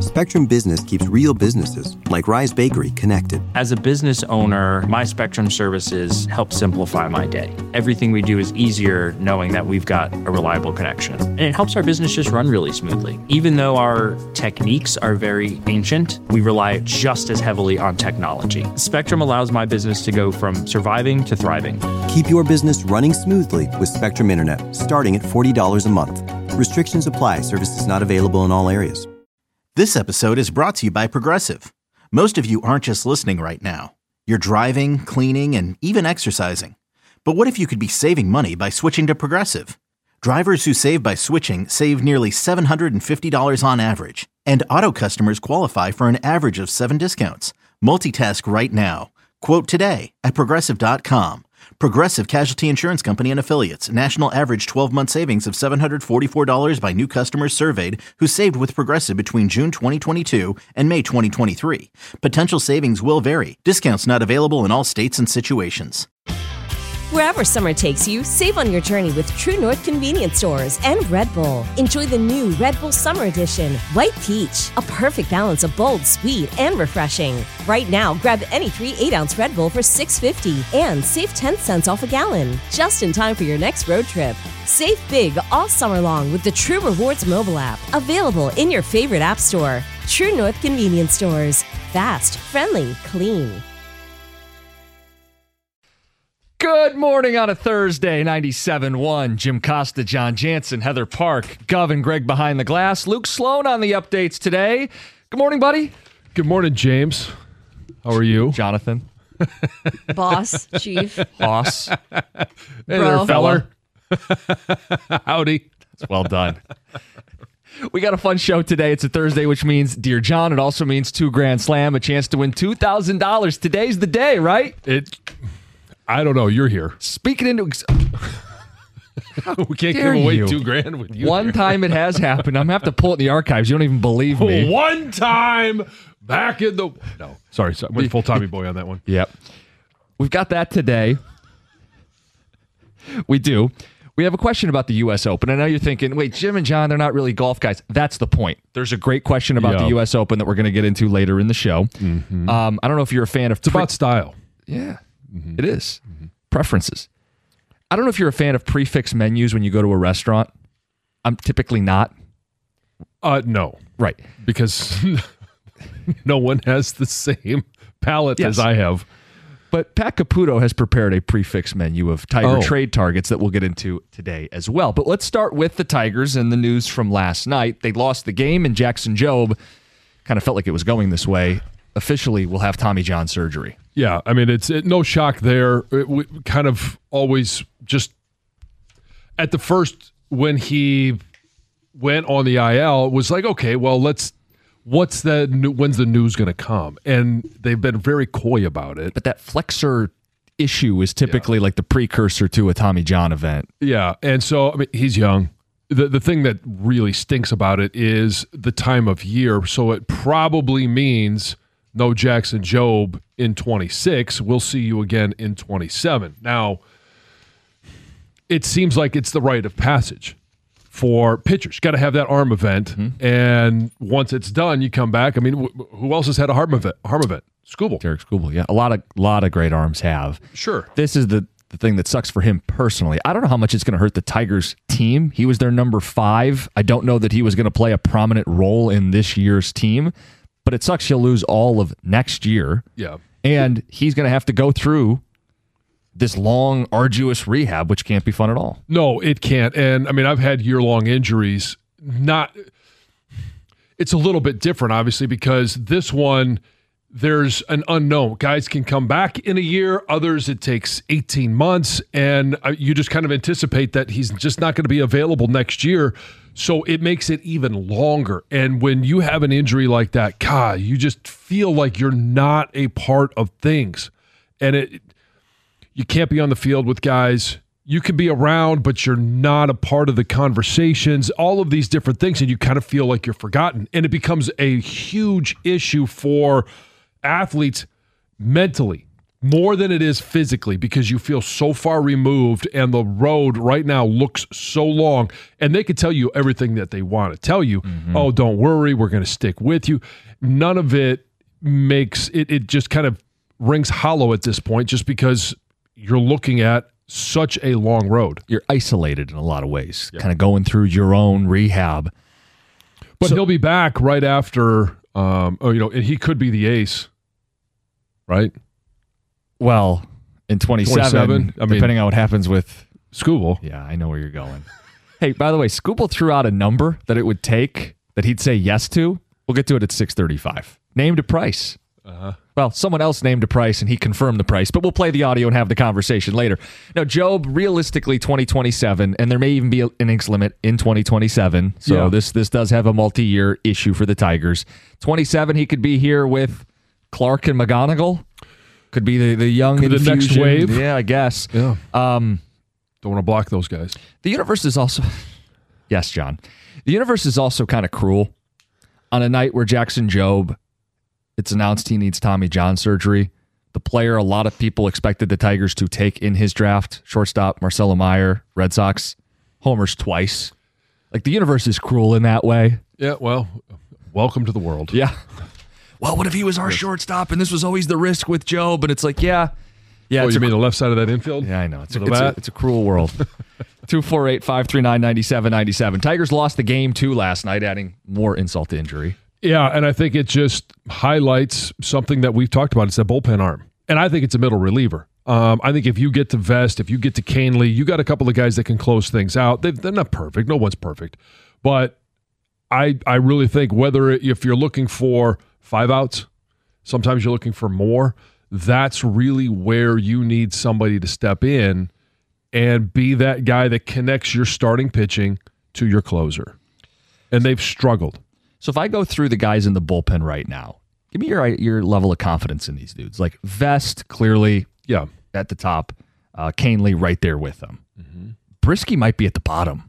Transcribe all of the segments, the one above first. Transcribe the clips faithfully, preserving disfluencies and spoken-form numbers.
Spectrum Business keeps real businesses, like Rise Bakery, connected. As a business owner, my Spectrum services help simplify my day. Everything we do is easier knowing that we've got a reliable connection. And it helps our business just run really smoothly. Even though our techniques are very ancient, we rely just as heavily on technology. Spectrum allows my business to go from surviving to thriving. Keep your business running smoothly with Spectrum Internet, starting at forty dollars a month. Restrictions apply. Services not available in all areas. This episode is brought to you by Progressive. Most of you aren't just listening right now. You're driving, cleaning, and even exercising. But what if you could be saving money by switching to Progressive? Drivers who save by switching save nearly seven hundred fifty dollars on average. And auto customers qualify for an average of seven discounts. Multitask right now. Quote today at Progressive dot com. Progressive Casualty Insurance Company and Affiliates. National average twelve-month savings of seven hundred forty-four dollars by new customers surveyed who saved with Progressive between June twenty twenty-two and May twenty twenty-three. Potential savings will vary. Discounts not available in all states and situations. Wherever summer takes you, save on your journey with True North Convenience Stores and Red Bull. Enjoy the new Red Bull Summer Edition, White Peach, a perfect balance of bold, sweet, and refreshing. Right now, grab any three eight-ounce Red Bull for six fifty and save ten cents off a gallon, just in time for your next road trip. Save big all summer long with the True Rewards mobile app, available in your favorite app store. True North Convenience Stores. Fast, friendly, clean. Good morning on a Thursday, ninety-seven point one. Jim Costa, John Jansen, Heather Park, Gov and Greg behind the glass. Luke Sloan on the updates today. Good morning, buddy. Good morning, James. How are you? Jonathan. Boss, chief. Boss. Hey Bro. there, feller. Howdy. That's well done. We got a fun show today. It's a Thursday, which means Dear John. It also means two Grand Slam, a chance to win two thousand dollars. Today's the day, right? It. I don't know. You're here. Speaking into... We can't give dare away you. two grand with you. One here. time it has happened. I'm going to have to pull it in the archives. You don't even believe me. One time back in the... No. Sorry. sorry. Went full Tommy Boy on that one. Yep. We've got that today. We do. We have a question about the U S Open. I know you're thinking, wait, Jim and John, they're not really golf guys. That's the point. There's a great question about Yep. the U S Open that we're going to get into later in the show. Mm-hmm. Um, I don't know if you're a fan of... It's about style. Yeah, mm-hmm. It is. Mm-hmm. Preferences. I don't know if you're a fan of prefix menus when you go to a restaurant. I'm typically not. Uh, no. Right. Because no one has the same palate Yes. as I have. But Pat Caputo has prepared a prefix menu of Tiger Oh. trade targets that we'll get into today as well. But let's start with the Tigers and the news from last night. They lost the game, and Jackson Jobe kind of felt like it was going this way. Officially will have Tommy John surgery. Yeah, I mean, it's it, no shock there. It, we kind of always just at the first when he went on the I L, it was like, okay, well, let's what's the when's the news going to come? And they've been very coy about it. But that flexor issue is typically yeah. like the precursor to a Tommy John event. Yeah, and so I mean, he's young. The the thing that really stinks about it is the time of year. So it probably means no Jackson Jobe in twenty-six. We'll see you again in twenty-seven. Now, it seems like it's the rite of passage for pitchers. Got to have that arm event, mm-hmm. and once it's done, you come back. I mean, wh- who else has had a arm event? Arm event? Skubal. Derek Skubal, yeah. A lot of lot of great arms have. Sure. This is the, the thing that sucks for him personally. I don't know how much it's going to hurt the Tigers team. He was their number five. I don't know that he was going to play a prominent role in this year's team. But it sucks he'll lose all of next year. Yeah. And he's going to have to go through this long, arduous rehab, which can't be fun at all. No, it can't. And, I mean, I've had year-long injuries. Not. It's a little bit different, obviously, because this one, there's an unknown. Guys can come back in a year. Others, it takes eighteen months. And you just kind of anticipate that he's just not going to be available next year. So it makes it even longer. And when you have an injury like that, God, you just feel like you're not a part of things. And it, you can't be on the field with guys. You can be around, but you're not a part of the conversations, all of these different things, and you kind of feel like you're forgotten. And it becomes a huge issue for athletes mentally. more than it is physically, because you feel so far removed and the road right now looks so long, and they could tell you everything that they want to tell you. Mm-hmm. Oh, don't worry, we're going to stick with you. None of it makes it, it just kind of rings hollow at this point, just because you're looking at such a long road. You're isolated in a lot of ways, yeah. kind of going through your own rehab. But so, he'll be back right after, um, oh, you know, and he could be the ace, right? Well, in twenty-seven, I mean, depending on what happens with Skubal. Yeah, I know where you're going. Hey, by the way, Skubal threw out a number that it would take that he'd say yes to. We'll get to it at six thirty-five. Named a price. Uh-huh. Well, someone else named a price and he confirmed the price, but we'll play the audio and have the conversation later. Now, Job, realistically, twenty twenty-seven, and there may even be an innings limit in twenty twenty-seven. So yeah. this this does have a multi-year issue for the Tigers. twenty-seven, he could be here with Clark and McGonigal. Could be the, the young could infusion. The next wave. Yeah, I guess. Yeah. Um, Don't want to block those guys. The universe is also... Yes, John. The universe is also kind of cruel. On a night where Jackson Jobe, it's announced he needs Tommy John surgery, the player a lot of people expected the Tigers to take in his draft, shortstop Marcelo Meyer, Red Sox, homers twice. Like, the universe is cruel in that way. Yeah, well, welcome to the world. Yeah. Well, what if he was our yes. shortstop and this was always the risk with Jobe? And it's like, yeah. yeah. Oh, you mean the left side of that infield? Yeah, I know. It's, a, it's, a, it's a cruel world. two four eight, five three nine, nine seven nine seven. Tigers lost the game, too, last night, adding more insult to injury. Yeah, and I think it just highlights something that we've talked about. It's that bullpen arm. And I think it's a middle reliever. Um, I think if you get to Vest, if you get to Canely, you got a couple of guys that can close things out. They've, they're not perfect. No one's perfect. But I I really think whether if you're looking for five outs, sometimes you're looking for more, that's really where you need somebody to step in and be that guy that connects your starting pitching to your closer. And they've struggled. So if I go through the guys in the bullpen right now, give me your your level of confidence in these dudes. Like Vest, clearly yeah, at the top. Uh, Canely right there with them. Mm-hmm. Brisky might be at the bottom.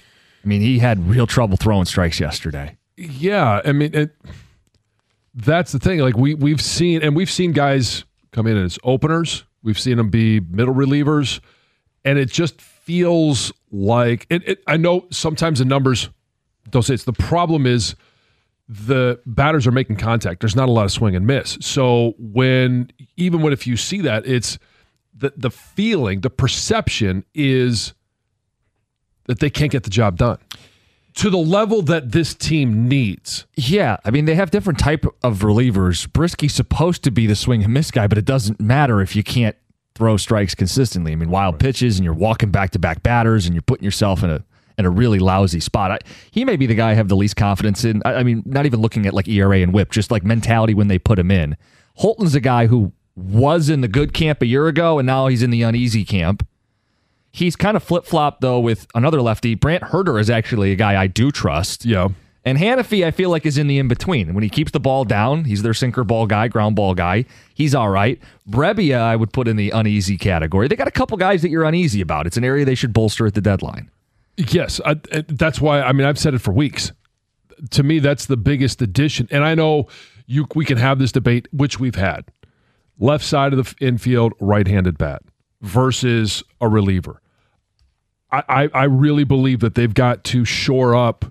I mean, he had real trouble throwing strikes yesterday. Yeah, I mean, it, that's the thing. Like we we've seen, and we've seen guys come in as openers. We've seen them be middle relievers, and it just feels like it. it I know sometimes the numbers don't say it's. The problem is the batters are making contact. There's not a lot of swing and miss. So when even when if you see that, it's the the feeling, the perception is that they can't get the job done to the level that this team needs. Yeah, I mean, they have different type of relievers. Brisky's supposed to be the swing and miss guy, but it doesn't matter if you can't throw strikes consistently. I mean, wild pitches, and you're walking back-to-back batters, and you're putting yourself in a in a really lousy spot. I, he may be the guy I have the least confidence in. I, I mean, not even looking at like E R A and whip, just like mentality when they put him in. Holton's a guy who was in the good camp a year ago, and now he's in the uneasy camp. He's kind of flip-flopped, though, with another lefty. Brant Herter is actually a guy I do trust. Yeah. And Hannafy, I feel like, is in the in-between. When he keeps the ball down, he's their sinker ball guy, ground ball guy. He's all right. Brebbia, I would put in the uneasy category. They got a couple guys that you're uneasy about. It's an area they should bolster at the deadline. Yes, I, that's why, I mean, I've said it for weeks. To me, that's the biggest addition. And I know you we can have this debate, which we've had. Left side of the infield, right-handed bat versus a reliever. I, I, I really believe that they've got to shore up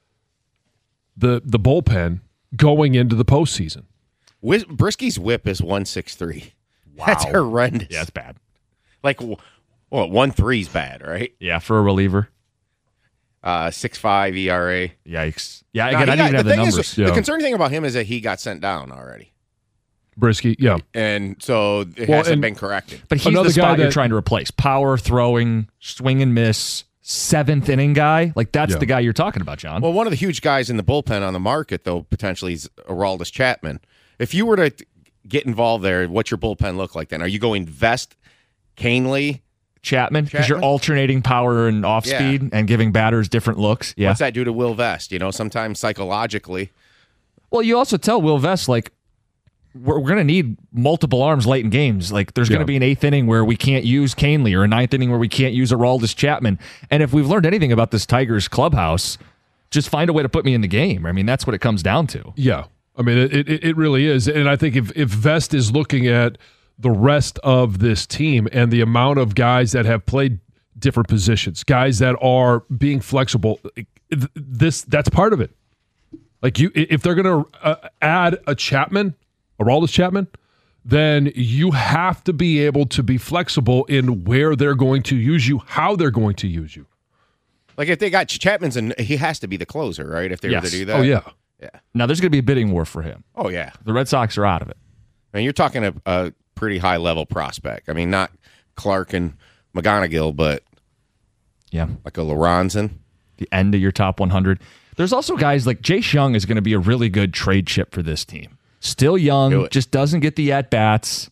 the the bullpen going into the postseason. Brisky's whip is one sixty-three. Wow. That's horrendous. Yeah, it's bad. Like, well, one three's bad, right? Yeah, for a reliever. Uh, six five E R A. Yikes. Yeah, again, I didn't even have the numbers. Is, yeah. The concerning thing about him is that he got sent down already. Brisky, yeah. And so it well, hasn't been corrected. But he's Another the spot guy that, you're trying to replace. Power, throwing, swing and miss, seventh inning guy. Like, that's yeah. the guy you're talking about, John. Well, one of the huge guys in the bullpen on the market, though, potentially is Aroldis Chapman. If you were to get involved there, what's your bullpen look like then? Are you going Vest, Canely, Chapman? Because you're alternating power and off yeah. speed and giving batters different looks. Yeah. What's that do to Will Vest? You know, sometimes psychologically. Well, you also tell Will Vest, like, we're, we're going to need multiple arms late in games. Like, there's yeah. going to be an eighth inning where we can't use Canely or a ninth inning where we can't use Aroldis Chapman. And if we've learned anything about this Tigers clubhouse, just find a way to put me in the game. I mean, that's what it comes down to. Yeah. I mean, it it, it really is. And I think if, if Vest is looking at the rest of this team and the amount of guys that have played different positions, guys that are being flexible. This that's part of it. Like you, if they're going to uh, add a Chapman, a Aroldis Chapman, then you have to be able to be flexible in where they're going to use you, how they're going to use you. Like if they got Chapman's, and he has to be the closer, right? If they Yes. were to do that. Oh yeah, yeah. Now there's going to be a bidding war for him. Oh yeah. The Red Sox are out of it. I mean, you're talking a, a pretty high level prospect. I mean, not Clark and McGonigal, but Yeah. like a Lorenzen. The end of your top one hundred. There's also guys like Jace Young is going to be a really good trade chip for this team. Still young, just doesn't get the at-bats.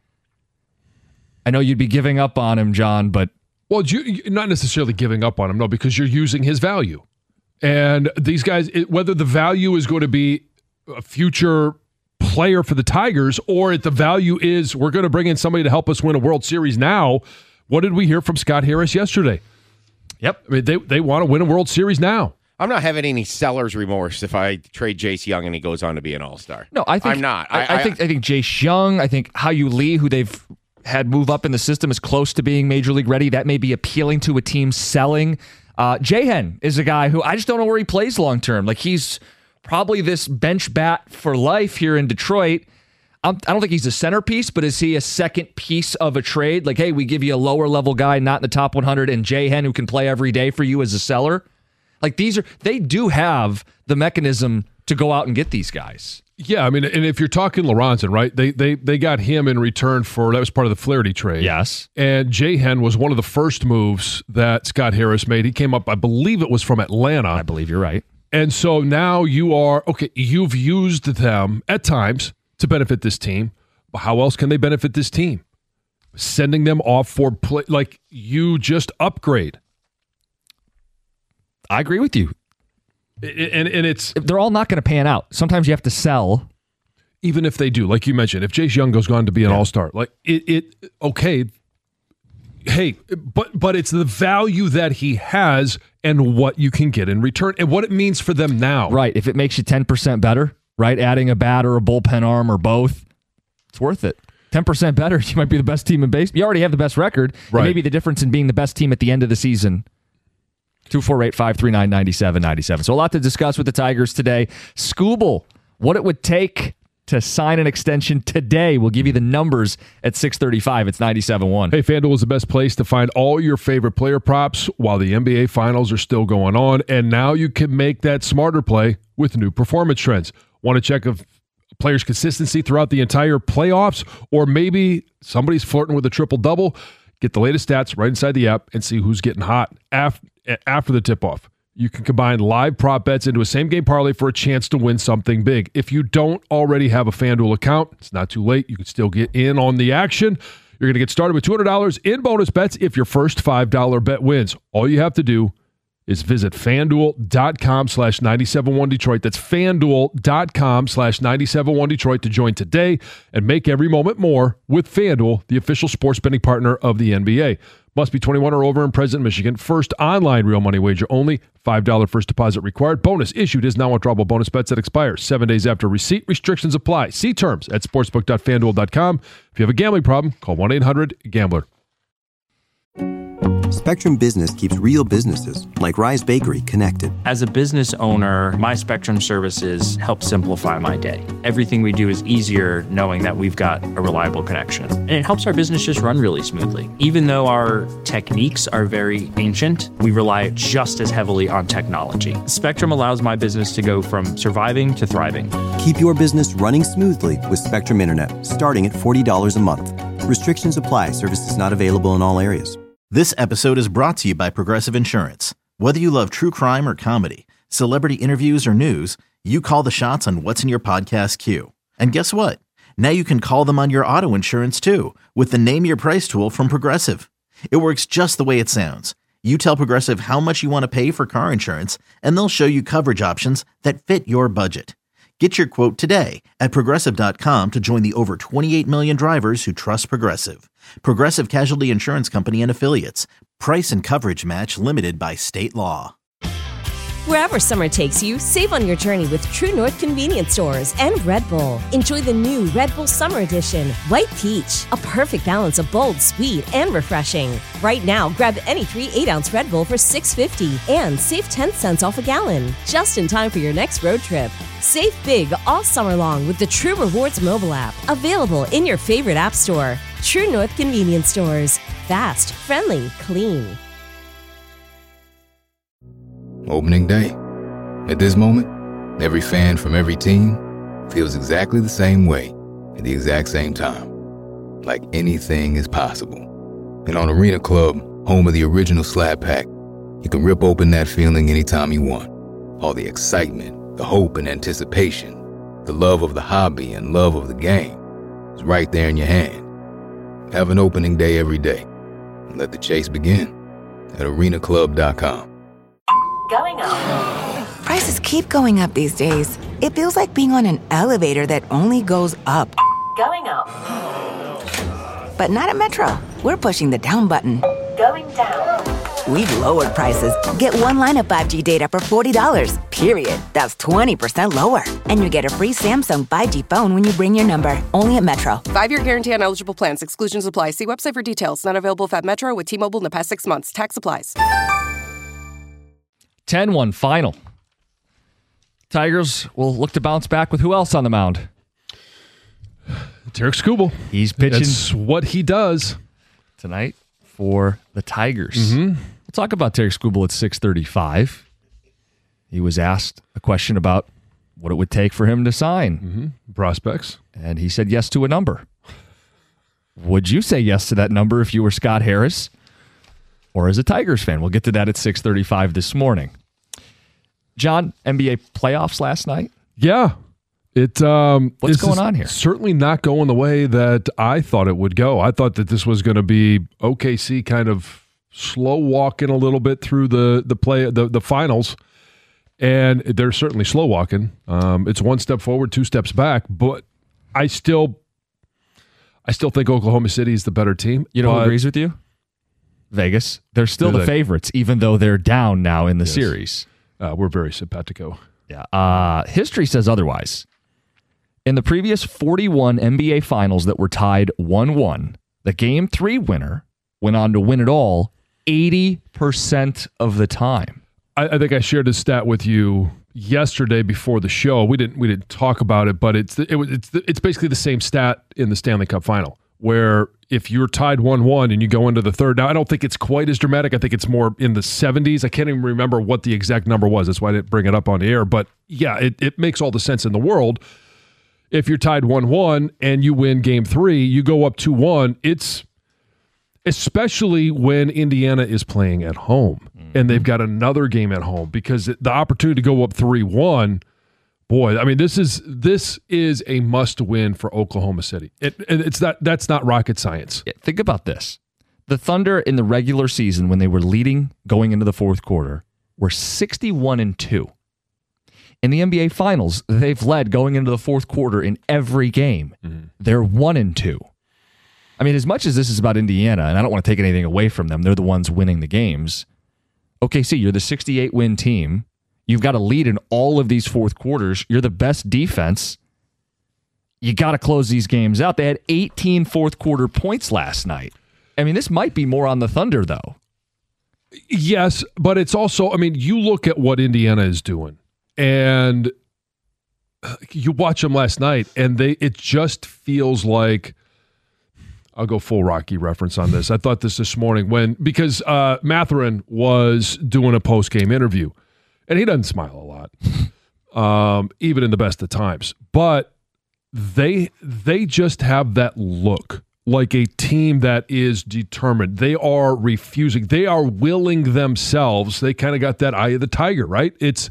I know you'd be giving up on him, John, but... Well, you, you're not necessarily giving up on him, no, because you're using his value. And these guys, it, whether the value is going to be a future player for the Tigers or if the value is we're going to bring in somebody to help us win a World Series now, what did we hear from Scott Harris yesterday? Yep. I mean, they, they want to win a World Series now. I'm not having any seller's remorse if I trade Jace Young and he goes on to be an all-star. No, I think I'm not. I, I, I think I think Jace Young, I think Hao-Yu Lee, who they've had move up in the system, is close to being major league ready. That may be appealing to a team selling. Uh, Jahen is a guy who I just don't know where he plays long term. Like he's probably this bench bat for life here in Detroit. I'm, I don't think he's a centerpiece, but is he a second piece of a trade? Like, hey, we give you a lower level guy, not in the top one hundred, and Jahen who can play every day for you as a seller. Like these are, they do have the mechanism to go out and get these guys. Yeah, I mean, and if you're talking Lorenzen, right? They they they got him in return for that was part of the Flaherty trade. Yes, and Jahen was one of the first moves that Scott Harris made. He came up, I believe it was from Atlanta. I believe you're right. And so now you are okay. You've used them at times to benefit this team. But how else can they benefit this team? Sending them off for play, like you just upgrade. I agree with you. And and it's they're all not going to pan out. Sometimes you have to sell. Even if they do, like you mentioned, if Jace Young goes on to be an yeah. all-star, like it, it okay. Hey, but but it's the value that he has and what you can get in return and what it means for them now. Right. If it makes you ten percent better, right? Adding a bat or a bullpen arm or both, it's worth it. ten percent better, you might be the best team in baseball. You already have the best record. Right. Maybe the difference in being the best team at the end of the season. two four eight, five three nine, nine seven nine seven. So a lot to discuss with the Tigers today. Skubal, what it would take to sign an extension today. We'll give you the numbers at six thirty-five. It's ninety-seven point one. Hey, FanDuel is the best place to find all your favorite player props while the N B A Finals are still going on. And now you can make that smarter play with new performance trends. Want to check if players' consistency throughout the entire playoffs, or maybe somebody's flirting with a triple-double? Get the latest stats right inside the app and see who's getting hot after, after the tip-off. You can combine live prop bets into a same-game parlay for a chance to win something big. If you don't already have a FanDuel account, it's not too late. You can still get in on the action. You're going to get started with two hundred dollars in bonus bets if your first five dollars bet wins. All you have to do is visit FanDuel.com slash 971 Detroit. That's FanDuel.com slash 971 Detroit to join today and make every moment more with FanDuel, the official sports betting partner of the N B A. Must be twenty-one or over in President Michigan. First online real money wager only. five dollars first deposit required. Bonus issued is non-withdrawable bonus bets that expire seven days after receipt. Restrictions apply. See terms at sportsbook dot fan duel dot com. If you have a gambling problem, call one eight hundred gambler. Spectrum Business keeps real businesses, like Rise Bakery, connected. As a business owner, my Spectrum services help simplify my day. Everything we do is easier knowing that we've got a reliable connection. And it helps our business just run really smoothly. Even though our techniques are very ancient, we rely just as heavily on technology. Spectrum allows my business to go from surviving to thriving. Keep your business running smoothly with Spectrum Internet, starting at forty dollars a month. Restrictions apply. Services not available in all areas. This episode is brought to you by Progressive Insurance. Whether you love true crime or comedy, celebrity interviews or news, you call the shots on what's in your podcast queue. And guess what? Now you can call them on your auto insurance too with the Name Your Price tool from Progressive. It works just the way it sounds. You tell Progressive how much you want to pay for car insurance, and they'll show you coverage options that fit your budget. Get your quote today at Progressive dot com to join the over twenty-eight million drivers who trust Progressive. Progressive Casualty Insurance Company and Affiliates. Price and coverage match limited by state law. Wherever summer takes you, save on your journey with True North Convenience Stores and Red Bull. Enjoy the new Red Bull Summer Edition, White Peach, a perfect balance of bold, sweet, and refreshing. Right now, grab any three eight-ounce Red Bull for six dollars and fifty cents and save ten cents off a gallon, just in time for your next road trip. Save big all summer long with the True Rewards mobile app, available in your favorite app store. True North Convenience Stores. Fast, friendly, clean. Opening day. At this moment, every fan from every team feels exactly the same way at the exact same time. Like anything is possible. And on Arena Club, home of the original Slab Pack, you can rip open that feeling anytime you want. All the excitement, the hope and anticipation, the love of the hobby and love of the game is right there in your hand. Have an opening day every day. And let the chase begin at arena club dot com. Going up. Prices keep going up these days. It feels like being on an elevator that only goes up. Going up. But not at Metro. We're pushing the down button. Going down. We've lowered prices. Get one line of five G data for forty dollars, period. That's twenty percent lower. And you get a free Samsung five G phone when you bring your number. Only at Metro. Five-year guarantee on eligible plans. Exclusions apply. See website for details. Not available at Metro with T-Mobile in the past six months. Tax applies. ten one final. Tigers will look to bounce back with who else on the mound? Tarik Skubal. He's pitching. That's what he does tonight for the Tigers. Mm-hmm. We'll talk about Tarik Skubal at six thirty-five. He was asked a question about what it would take for him to sign. Mm-hmm. Prospects. And he said yes to a number. Would you say yes to that number if you were Scott Harris or as a Tigers fan? We'll get to that at six thirty-five this morning. John, N B A playoffs last night? Yeah. It um, What's going on here? Certainly not going the way that I thought it would go. I thought that this was going to be O K C kind of slow walking a little bit through the the play the, the finals, and they're certainly slow walking. Um, it's one step forward, two steps back, but I still I still think Oklahoma City is the better team. You know but, who agrees with you? Vegas. They're still the they? favorites, even though they're down now in the Yes. series. Uh, we're very simpatico. Yeah. Uh, history says otherwise. In the previous forty-one N B A finals that were tied one one, the game three winner went on to win it all eighty percent of the time. I, I think I shared this stat with you yesterday before the show. We didn't we didn't talk about it, but it's it was it's it's basically the same stat in the Stanley Cup final, where if you're tied one one and you go into the third, now I don't think it's quite as dramatic. I think it's more in the seventies. I can't even remember what the exact number was. That's why I didn't bring it up on the air. But yeah, it, it makes all the sense in the world. If you're tied one one and you win game three, you go up two one. It's especially when Indiana is playing at home mm-hmm. and they've got another game at home, because the opportunity to go up three one, boy, I mean, this is this is a must win for Oklahoma City. It, it's not, that's not rocket science. Yeah, think about this. The Thunder in the regular season, when they were leading going into the fourth quarter, were sixty-one and two. In the N B A Finals, they've led going into the fourth quarter in every game. Mm-hmm. They're one and two. I mean, as much as this is about Indiana, and I don't want to take anything away from them, they're the ones winning the games. O K C, you're the sixty-eight win team. You've got a lead in all of these fourth quarters. You're the best defense. You got to close these games out. They had eighteen fourth quarter points last night. I mean, this might be more on the Thunder, though. Yes, but it's also, I mean, you look at what Indiana is doing. And you watch them last night, and they it just feels like, I'll go full Rocky reference on this. I thought this this morning when because uh, Mathurin was doing a post-game interview, and he doesn't smile a lot, um, even in the best of times. But they they just have that look like a team that is determined. They are refusing. They are willing themselves. They kind of got that eye of the tiger, right? It's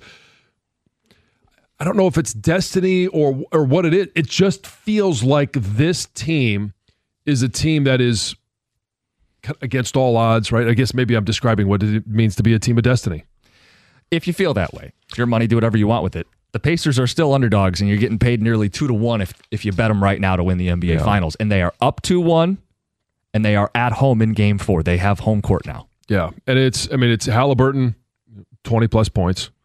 I don't know if it's destiny or or what it is. It just feels like this team is a team that is against all odds, right? I guess maybe I'm describing what it means to be a team of destiny. If you feel that way, it's your money, do whatever you want with it. The Pacers are still underdogs, and you're getting paid nearly two to one if if you bet them right now to win the N B A yeah. Finals. And they are up two one, and they are at home in Game Four. They have home court now. Yeah, and it's I mean it's Halliburton, twenty plus points.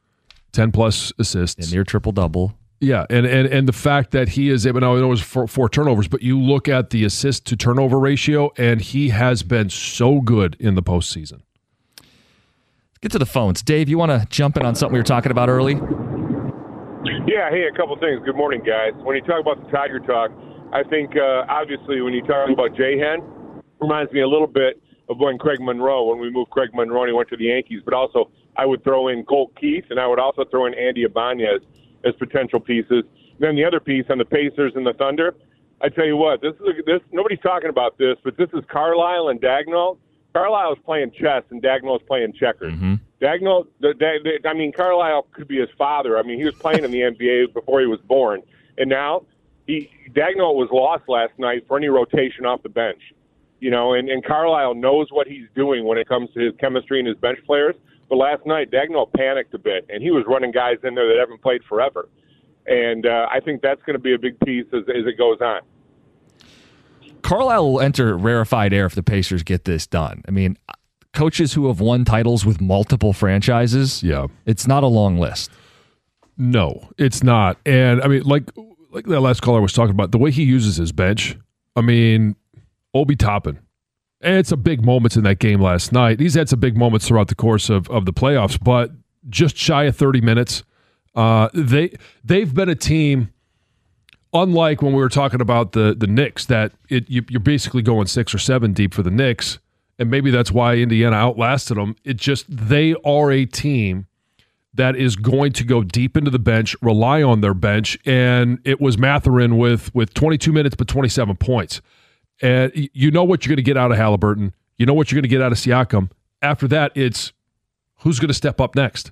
ten plus assists. A near triple-double. Yeah, and, and and the fact that he is able, now I know it was four, four turnovers, but you look at the assist to turnover ratio, and he has been so good in the postseason. Let's get to the phones. Dave, you want to jump in on something we were talking about early? Yeah, hey, a couple things. Good morning, guys. When you talk about the Tiger talk, I think uh, obviously when you talk about J-Hen, reminds me a little bit of when Craig Monroe, when we moved Craig Monroe and he went to the Yankees, but also I would throw in Colt Keith, and I would also throw in Andy Ibanez as potential pieces. Then the other piece on the Pacers and the Thunder, I tell you what, this is a, this nobody's talking about this, but this is Carlisle and Dagnall. Carlisle is playing chess and Dagnall is playing checkers. Mm-hmm. Dagnall, the, the, the, I mean, Carlisle could be his father. I mean, he was playing in the N B A before he was born, and now he Dagnall was lost last night for any rotation off the bench. You know, and, and Carlisle knows what he's doing when it comes to his chemistry and his bench players. But last night, Dagnall panicked a bit, and he was running guys in there that haven't played forever. And uh, I think that's going to be a big piece as, as it goes on. Carlisle will enter rarefied air if the Pacers get this done. I mean, coaches who have won titles with multiple franchises, yeah, it's not a long list. No, it's not. And, I mean, like like that last caller was talking about, the way he uses his bench, I mean, Obi Toppin. And it's a big moments in that game last night. He's had some big moments throughout the course of, of the playoffs, but just shy of thirty minutes. Uh, they, they've been a team, unlike when we were talking about the, the Knicks, that it, you, you're basically going six or seven deep for the Knicks, and maybe that's why Indiana outlasted them. It just, they are a team that is going to go deep into the bench, rely on their bench, and it was Mathurin with, with twenty-two minutes but twenty-seven points. And you know what you're going to get out of Halliburton. You know what you're going to get out of Siakam. After that, it's who's going to step up next.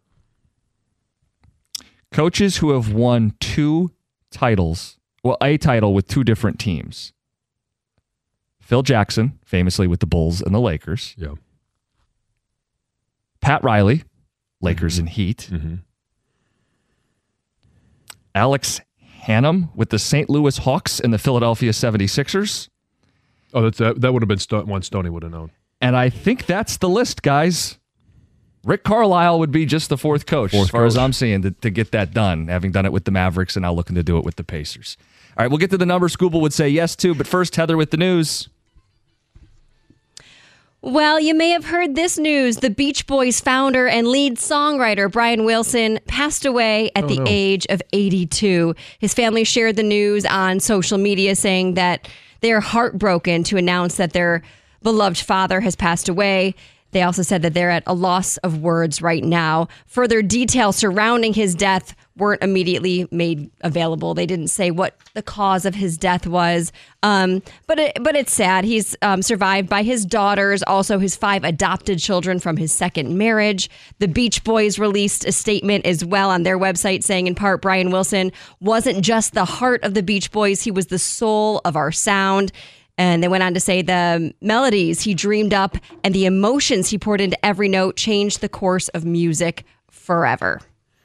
Coaches who have won two titles, well, a title with two different teams. Phil Jackson, famously with the Bulls and the Lakers. Yeah. Pat Riley, Lakers mm-hmm. and Heat. Mm-hmm. Alex Hannum with the Saint Louis Hawks and the Philadelphia seventy-sixers. Oh, that's, that, that would have been st- one Stoney would have known. And I think that's the list, guys. Rick Carlisle would be just the fourth coach, fourth as far coach. as I'm seeing, to, to get that done, having done it with the Mavericks and now looking to do it with the Pacers. All right, we'll get to the numbers Scoobel would say yes to, but first, Heather with the news. Well, you may have heard this news. The Beach Boys founder and lead songwriter Brian Wilson passed away at oh, the no. age of eighty-two. His family shared the news on social media, saying that they are heartbroken to announce that their beloved father has passed away. They also said that they're at a loss of words right now. Further details surrounding his death weren't immediately made available. They didn't say what the cause of his death was. Um, but it, but it's sad. He's um, survived by his daughters, also his five adopted children from his second marriage. The Beach Boys released a statement as well on their website saying, in part, Brian Wilson wasn't just the heart of the Beach Boys. He was the soul of our sound. And they went on to say the melodies he dreamed up and the emotions he poured into every note changed the course of music forever.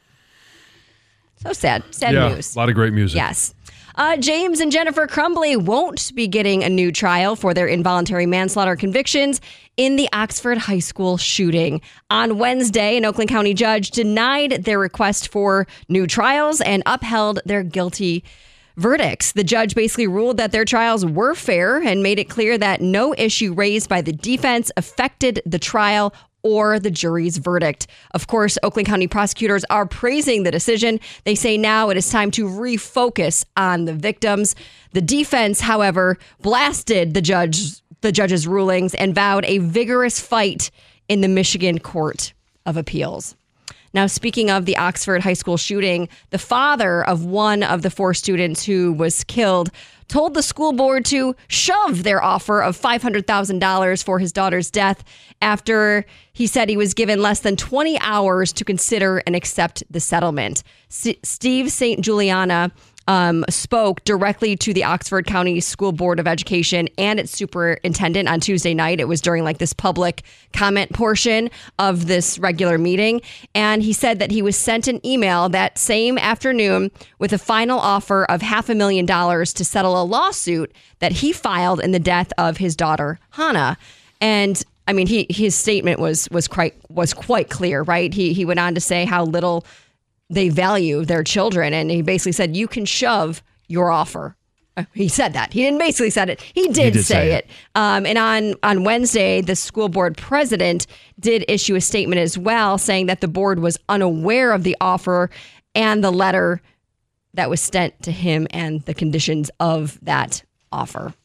So sad. Sad yeah, news. A lot of great music. Yes. Uh, James and Jennifer Crumbly won't be getting a new trial for their involuntary manslaughter convictions in the Oxford High School shooting. On Wednesday, an Oakland County judge denied their request for new trials and upheld their guilty verdicts. The judge basically ruled that their trials were fair and made it clear that no issue raised by the defense affected the trial or the jury's verdict. Of course, Oakland County prosecutors are praising the decision. They say now it is time to refocus on the victims. The defense, however, blasted the judge, the judge's rulings and vowed a vigorous fight in the Michigan Court of Appeals. Now, speaking of the Oxford High School shooting, the father of one of the four students who was killed told the school board to shove their offer of five hundred thousand dollars for his daughter's death after he said he was given less than twenty hours to consider and accept the settlement. S- Steve Saint Juliana um, spoke directly to the Oxford County School Board of Education and its superintendent on Tuesday night. It was during like this public comment portion of this regular meeting. And he said that he was sent an email that same afternoon with a final offer of half a million dollars to settle a lawsuit that he filed in the death of his daughter, Hannah. And I mean, he his statement was was quite was quite clear, right? He he went on to say how little they value their children, and he basically said, "You can shove your offer." He said that. He didn't basically said it. He did, He did say, say it. Um, and on on Wednesday, the school board president did issue a statement as well, saying that the board was unaware of the offer and the letter that was sent to him and the conditions of that offer.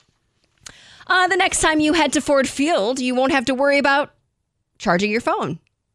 Uh, the next time you head to Ford Field, you won't have to worry about charging your phone.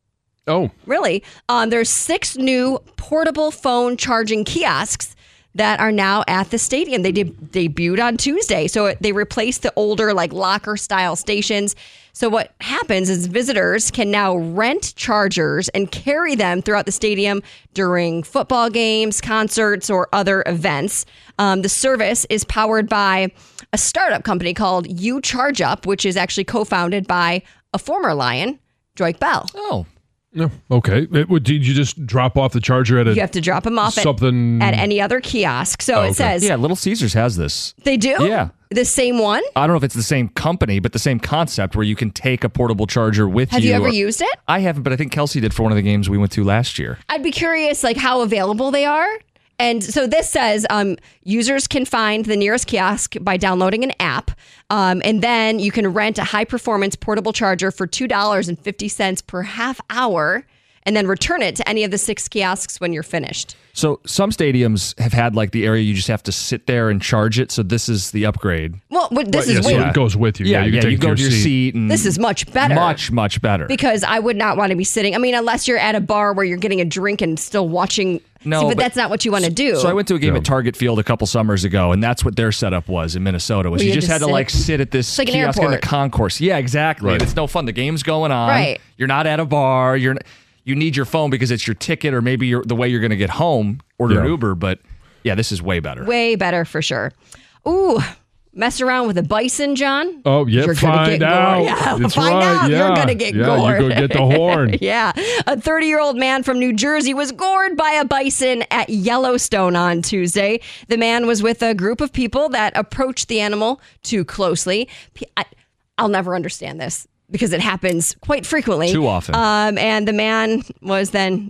Oh. Really? Um, there's six new portable phone charging kiosks that are now at the stadium. They deb- debuted on Tuesday. So they replaced the older, like, locker-style stations. So what happens is visitors can now rent chargers and carry them throughout the stadium during football games, concerts, or other events. Um, the service is powered by a startup company called You Charge Up, which is actually co-founded by a former Lion, Joik Bell. Oh. No. Okay. It, would- did you just drop off the charger at a You have to drop them off at, something at any other kiosk. So Oh, it okay. says Yeah, Little Caesars has this. they do? Yeah. The same one? I don't know if it's the same company, but the same concept where you can take a portable charger with Have you. you ever or- used it? I haven't, but I think Kelsey did for one of the games we went to last year. I'd be curious, like, how available they are. And so this says um, users can find the nearest kiosk by downloading an app. Um, and then you can rent a high-performance portable charger for two dollars and fifty cents per half hour and then return it to any of the six kiosks when you're finished. So some stadiums have had like the area you just have to sit there and charge it. So this is the upgrade. Well, but this Right, is yeah, way, so it goes with you. Yeah, Yeah, you yeah, can you take it go to your seat. and this is much better. Much, much better. Because I would not want to be sitting. I mean, unless you're at a bar where you're getting a drink and still watching. No, See, but, but- that's not what you want to do. So I went to a game Yeah. at Target Field a couple summers ago, and that's what their setup was in Minnesota. Was Where you you just had had to to like sit? sit at this It's like an kiosk in the airport. concourse. Yeah, exactly. Right. And it's no fun. The game's going on. Right. You're not at a bar. You're you need your phone because it's your ticket, or maybe you're, the way you're going to get home. Order an Yeah. Uber, but yeah, this is way better. Way better for sure. Ooh, mess around with a bison, John? Oh, yeah, You're gonna find get out. gored. Yeah, That's find right. out. Yeah. You're going to get yeah, gored. you go get the horn. Yeah. A thirty-year-old man from New Jersey was gored by a bison at Yellowstone on Tuesday. The man was with a group of people that approached the animal too closely. P- I, I'll never understand this because it happens quite frequently. Too often. Um, and the man was then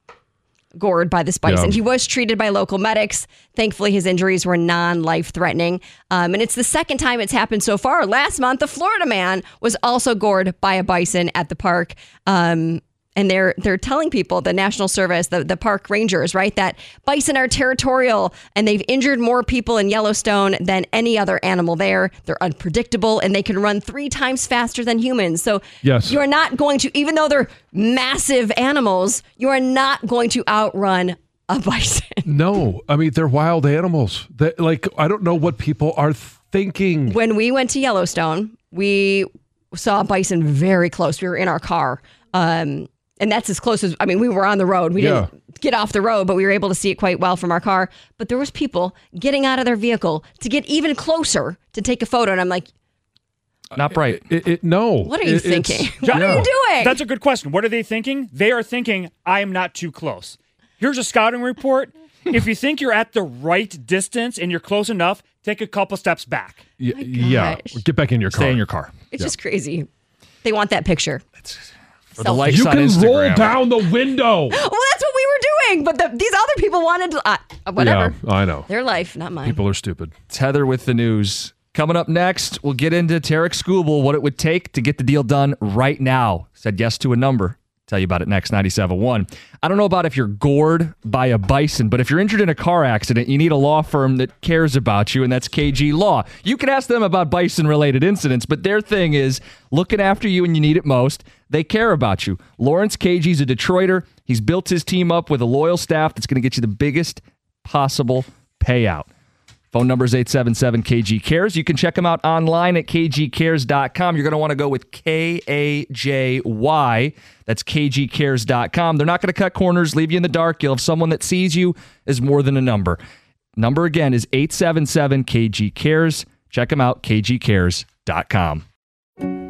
gored by this bison. Yeah. He was treated by local medics. Thankfully, his injuries were non-life threatening. Um, and it's the second time it's happened so far. Last month, a Florida man was also gored by a bison at the park. Um, and they're they're telling people, the National Service, the, the park rangers, right, that bison are territorial and they've injured more people in Yellowstone than any other animal there. They're unpredictable and they can run three times faster than humans. So Yes. you're not going to, even though they're massive animals, you are not going to outrun a bison. No, I mean, they're wild animals. They, like, I don't know what people are thinking. When we went to Yellowstone, we saw a bison very close. We were in our car. Um, and that's as close as, I mean, we were on the road. We Yeah. didn't get off the road, but we were able to see it quite well from our car. But there was people getting out of their vehicle to get even closer to take a photo. And I'm like, Not bright. It, it, no. what are you It- it's- thinking? John- What are you doing? That's a good question. What are they thinking? They are thinking, I am not too close. Here's a scouting report. If you think you're at the right distance and you're close enough, take a couple steps back. Y- yeah. gosh. Get back in your car. Stay in your car. It's just crazy. They want that picture. For the Selfie. likes You on can Instagram. roll down the window. Well, that's what we were doing. But the, these other people wanted to, uh, whatever. Yeah, I know. Their life, not mine. People are stupid. It's Heather with the news. Coming up next, we'll get into Tarek Skubal, what it would take to get the deal done right now. Said yes to a number. Tell you about it next, ninety-seven point one. I don't know about if you're gored by a bison, but if you're injured in a car accident, you need a law firm that cares about you, and that's K G Law. You can ask them about bison-related incidents, but their thing is looking after you when you need it most. They care about you. Lawrence K G's a Detroiter. He's built his team up with a loyal staff that's going to get you the biggest possible payout. Phone number is eight seven seven K G cares. You can check them out online at k g cares dot com. You're going to want to go with K A J Y. That's k g cares dot com. They're not going to cut corners, leave you in the dark. You'll have someone that sees you as more than a number. Number again is eight seven seven K G cares. Check them out, k g cares dot com.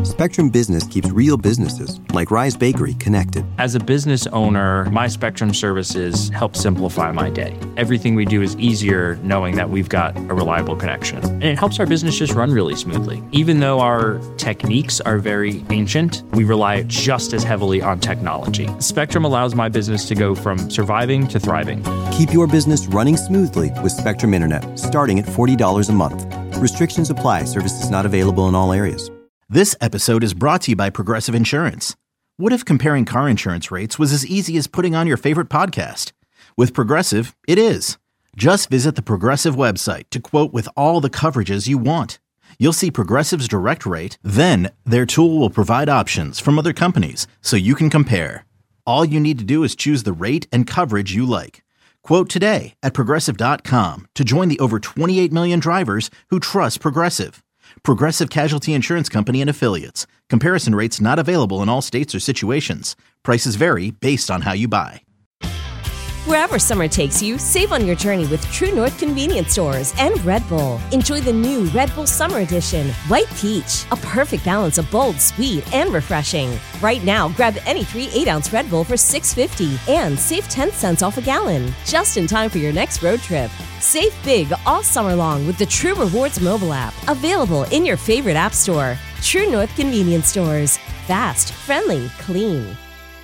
Spectrum Business keeps real businesses, like Rise Bakery, connected. As a business owner, my Spectrum services help simplify my day. Everything we do is easier knowing that we've got a reliable connection. And it helps our business just run really smoothly. Even though our techniques are very ancient, we rely just as heavily on technology. Spectrum allows my business to go from surviving to thriving. Keep your business running smoothly with Spectrum Internet, starting at forty dollars a month. Restrictions apply. Services not available in all areas. This episode is brought to you by Progressive Insurance. What if comparing car insurance rates was as easy as putting on your favorite podcast? With Progressive, it is. Just visit the Progressive website to quote with all the coverages you want. You'll see Progressive's direct rate, then their tool will provide options from other companies so you can compare. All you need to do is choose the rate and coverage you like. Quote today at Progressive dot com to join the over twenty-eight million drivers who trust Progressive. Progressive Casualty Insurance Company and Affiliates. Comparison rates not available in all states or situations. Prices vary based on how you buy. Wherever summer takes you, save on your journey with True North Convenience Stores and Red Bull. Enjoy the new Red Bull Summer Edition, White Peach, a perfect balance of bold, sweet, and refreshing. Right now, grab any three eight-ounce Red Bull for six fifty and save ten cents off a gallon, just in time for your next road trip. Save big all summer long with the True Rewards mobile app, available in your favorite app store. True North Convenience Stores. Fast, friendly, clean.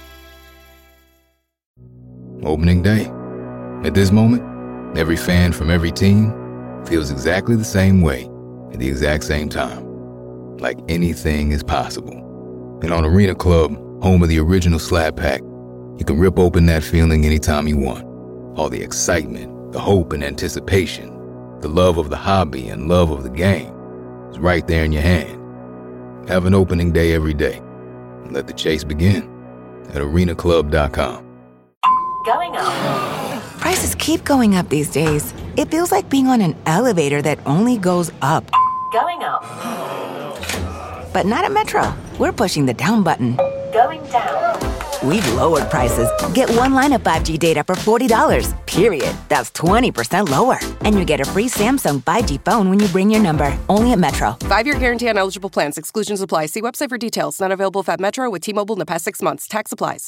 Opening day. At this moment, every fan from every team feels exactly the same way at the exact same time. Like anything is possible. And on Arena Club, home of the original Slab Pack, you can rip open that feeling anytime you want. All the excitement, the hope and anticipation, the love of the hobby and love of the game is right there in your hand. Have an opening day every day. And let the chase begin at arena club dot com. Going up. Prices keep going up these days. It feels like being on an elevator that only goes up. Going up. But not at Metro. We're pushing the down button. Going down. We've lowered prices. Get one line of five G data for forty dollars, period. That's twenty percent lower. And you get a free Samsung five G phone when you bring your number. Only at Metro. Five-year guarantee on eligible plans. Exclusions apply. See website for details. Not available if at Metro with T-Mobile in the past six months. Tax applies.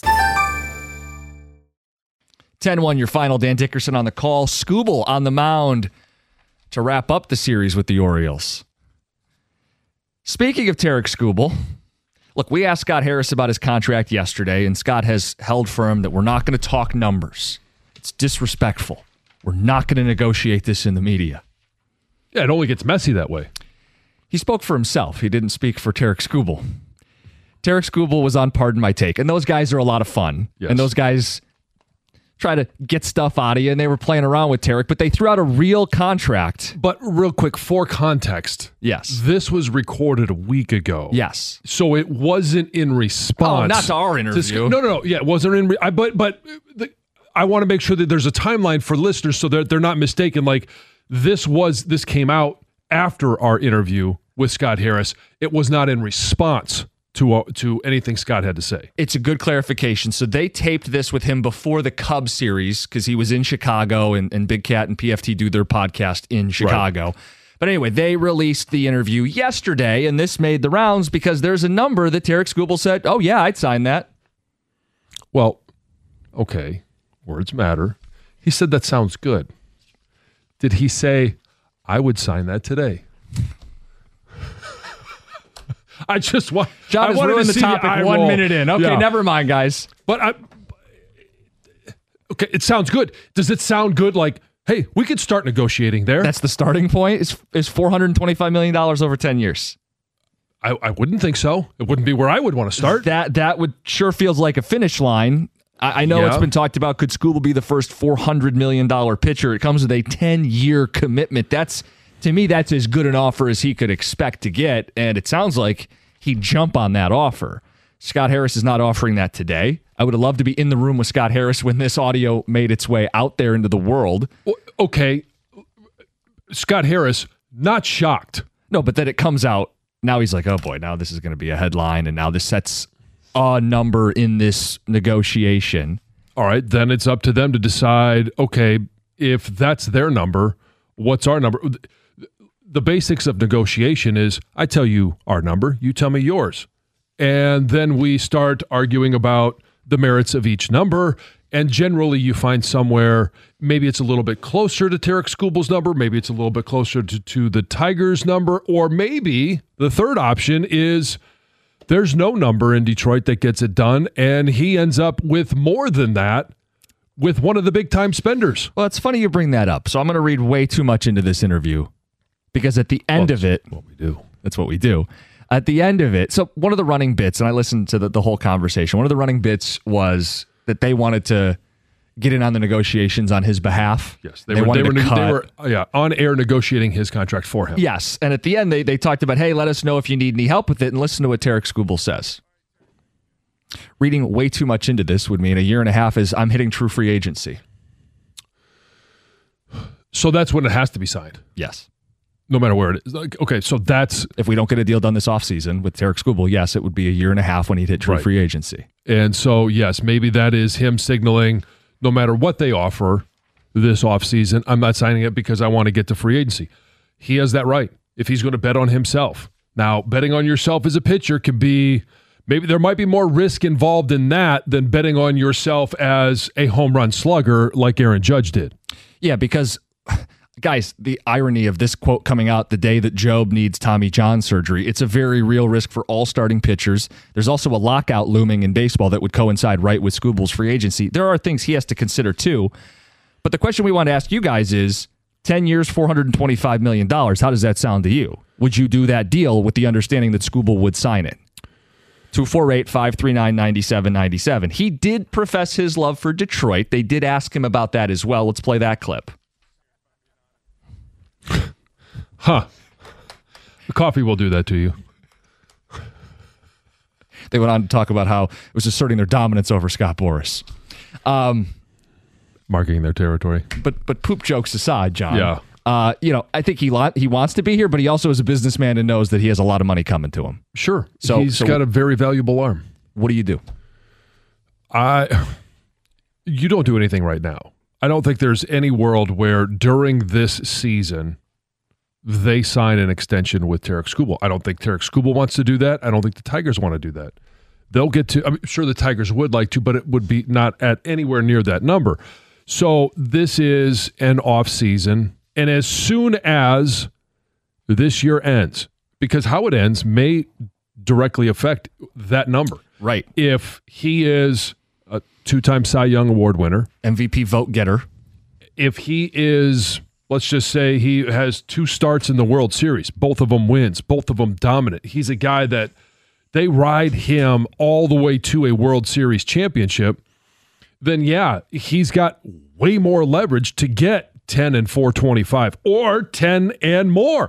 ten one, your final. Dan Dickerson on the call. Skubal on the mound to wrap up the series with the Orioles. Speaking of Tarik Skubal, look, we asked Scott Harris about his contract yesterday, and Scott has held firm that we're not going to talk numbers. It's disrespectful. We're not going to negotiate this in the media. Yeah, it only gets messy that way. He spoke for himself. He didn't speak for Tarik Skubal. Tarik Skubal was on Pardon My Take, and those guys are a lot of fun. Yes. And those guys try to get stuff out of you, and they were playing around with Tarik, but they threw out a real contract. But real quick, for context, yes, this was recorded a week ago. Yes, so it wasn't in response. Oh, not to our interview. To, no, no, no. Yeah, it wasn't in. Re- I, but but the, I want to make sure that there's a timeline for listeners so that they're not mistaken. Like this was this came out after our interview with Scott Harris. It was not in response to uh, to anything Scott had to say. It's a good clarification. So they taped this with him before the Cubs series because he was in Chicago, and, and Big Cat and P F T do their podcast in Chicago. Right. But anyway, they released the interview yesterday, and this made the rounds because there's a number that Tarik Skubal said, oh yeah, I'd sign that. Well, okay, words matter. He said that sounds good. Did he say, I would sign that today? I just want. John has ruined the topic the one roll. minute in. Okay, yeah. Never mind, guys. But I. Okay, it sounds good. Does it sound good? Like, hey, we could start negotiating there. That's the starting point. Is is four hundred twenty-five million dollars over ten years? I, I wouldn't think so. It wouldn't be where I would want to start. That that would sure feels like a finish line. I, I know yeah. It's been talked about. Could Skubal be the first four hundred million dollars pitcher? It comes with a ten-year commitment. That's. To me, that's as good an offer as he could expect to get, and it sounds like he'd jump on that offer. Scott Harris is not offering that today. I would have loved to be in the room with Scott Harris when this audio made its way out there into the world. Okay, Scott Harris, not shocked. No, but then it comes out, now he's like, oh boy, now this is going to be a headline, and now this sets a number in this negotiation. All right, then it's up to them to decide, okay, if that's their number, what's our number? The basics of negotiation is I tell you our number, you tell me yours. And then we start arguing about the merits of each number. And generally, you find somewhere, maybe it's a little bit closer to Tarek Skubal's number, maybe it's a little bit closer to, to the Tigers' number, or maybe the third option is there's no number in Detroit that gets it done, and he ends up with more than that with one of the big-time spenders. Well, it's funny you bring that up. So I'm going to read way too much into this interview because at the end well, of it, what we do. That's what we do. At the end of it, so one of the running bits, and I listened to the, the whole conversation, one of the running bits was that they wanted to get in on the negotiations on his behalf. Yes, they, they were, wanted they, were, to cut. they were yeah, on air negotiating his contract for him. Yes, and at the end, they, they talked about, hey, let us know if you need any help with it, and listen to what Tarek Skubal says. Reading way too much into this would mean a year and a half is I'm hitting true free agency. So that's when it has to be signed? Yes. No matter where it is. Like, okay, so that's... If we don't get a deal done this offseason with Tarek Skubal, yes, it would be a year and a half when he'd hit true right. free agency. And so, yes, maybe that is him signaling, no matter what they offer this offseason, I'm not signing it because I want to get to free agency. He has that right if he's going to bet on himself. Now, betting on yourself as a pitcher could be... Maybe there might be more risk involved in that than betting on yourself as a home run slugger like Aaron Judge did. Yeah, because... Guys, the irony of this quote coming out the day that Job needs Tommy John surgery, it's a very real risk for all starting pitchers. There's also a lockout looming in baseball that would coincide right with Skubal's free agency. There are things he has to consider too. But the question we want to ask you guys is, ten years, four hundred twenty-five million dollars, how does that sound to you? Would you do that deal with the understanding that Skubal would sign it? two four eight, five three nine, nine seven nine seven. He did profess his love for Detroit. They did ask him about that as well. Let's play that clip. Huh. The coffee will do that to you. They went on to talk about how it was asserting their dominance over Scott Boras. Um, Marking their territory. But but poop jokes aside, John. Yeah. Uh, you know, I think he lo- he wants to be here, but he also is a businessman and knows that he has a lot of money coming to him. Sure. So he's so got a very valuable arm. What do you do? I. You don't do anything right now. I don't think there's any world where during this season they sign an extension with Tarek Skubal. I don't think Tarek Skubal wants to do that. I don't think the Tigers want to do that. They'll get to, I'm sure the Tigers would like to, but it would be not at anywhere near that number. So this is an off season. And as soon as this year ends, because how it ends may directly affect that number. Right. If he is a two-time Cy Young Award winner, M V P vote getter, if he is, let's just say he has two starts in the World Series, both of them wins, both of them dominant. He's a guy that they ride him all the way to a World Series championship. Then yeah, he's got way more leverage to get ten and four twenty-five or ten and more.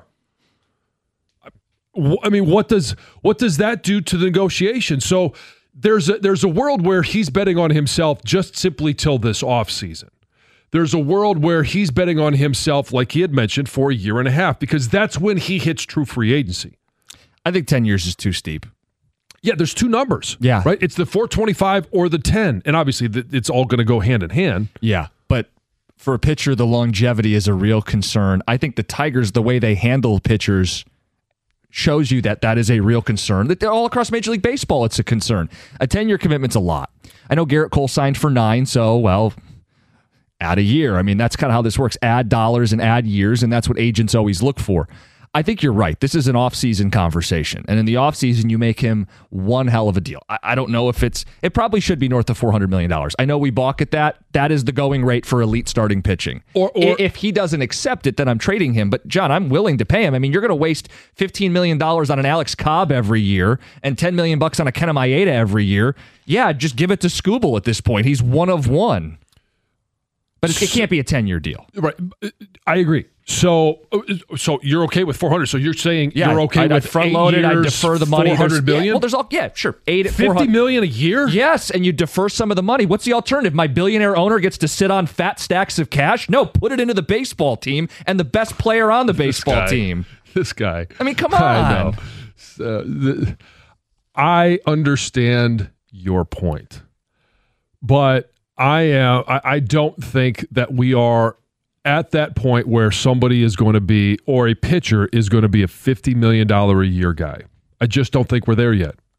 I mean, what does what does that do to the negotiation? So there's a, there's a world where he's betting on himself just simply till this offseason. There's a world where he's betting on himself, like he had mentioned, for a year and a half, because that's when he hits true free agency. I think ten years is too steep. Yeah, there's two numbers. Yeah. Right? It's the four twenty-five or the ten. And obviously, it's all going to go hand in hand. Yeah, but for a pitcher, the longevity is a real concern. I think the Tigers, the way they handle pitchers, shows you that that is a real concern. That they're all across Major League Baseball, it's a concern. A ten-year commitment's a lot. I know Garrett Cole signed for nine, so, well, add a year. I mean, that's kind of how this works. Add dollars and add years, and that's what agents always look for. I think you're right. This is an off-season conversation. And in the off-season, you make him one hell of a deal. I, I don't know if it's... It probably should be north of four hundred million dollars. I know we balk at that. That is the going rate for elite starting pitching. Or, or If he doesn't accept it, then I'm trading him. But, John, I'm willing to pay him. I mean, you're going to waste fifteen million dollars on an Alex Cobb every year and ten million dollars bucks on a Kenta Maeda every year. Yeah, just give it to Skubal at this point. He's one of one. But it, it can't be a ten-year deal. Right. I agree. So so you're okay with four hundred. So you're saying yeah, you're okay I'd, with I'd front load it, I'd defer the money. four hundred million? Yeah, well, there's all, yeah, sure. Eight at fifty million a year? Yes, and you defer some of the money. What's the alternative? My billionaire owner gets to sit on fat stacks of cash? No, put it into the baseball team and the best player on the baseball guy, team. This guy. I mean, come on. I know. Uh, the, I understand your point, but I am. I, I don't think that we are at that point where somebody is going to be, or a pitcher is going to be a fifty million dollars a year guy. I just don't think we're there yet.